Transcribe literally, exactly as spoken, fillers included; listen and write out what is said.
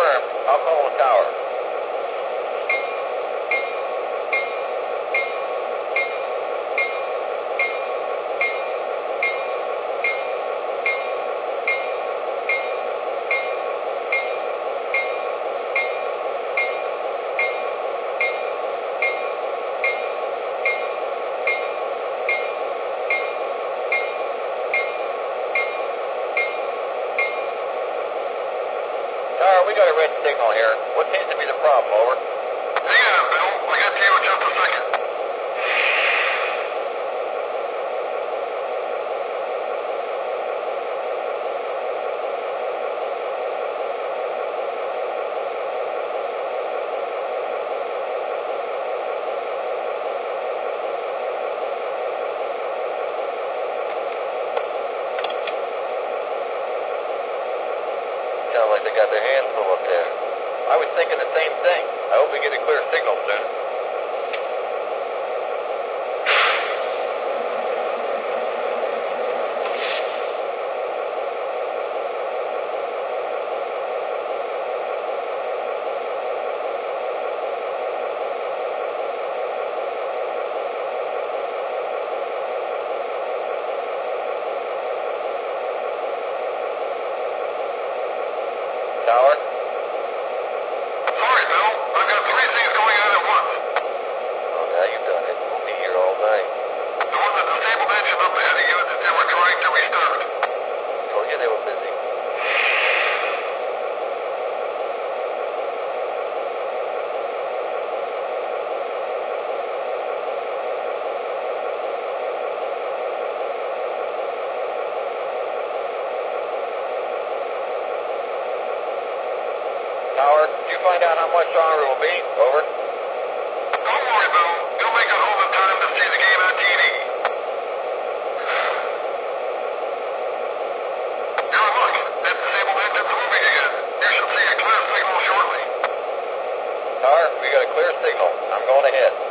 confirmed. I'll call the tower. Tower, we got a red signal here. What seems to be the problem? Over. Hang on, Bill. I'll get to you in just a second. Sounds like they got their hands full up there. I was thinking the same thing. I hope we get a clear signal soon. Tower? Sorry, Bill. I've got three things going on at once. Oh, now you've done it. We'll be here all night. There was a disabled engine up ahead of you that they were trying to restart. Told you they were busy. Tower, did you find out how much longer it will be? Over. Don't worry, Bill. You'll make it home in time to see the game on T V. Now look, that disabled engine's moving again. You should see a clear signal shortly. Tower, we got a clear signal. I'm going ahead.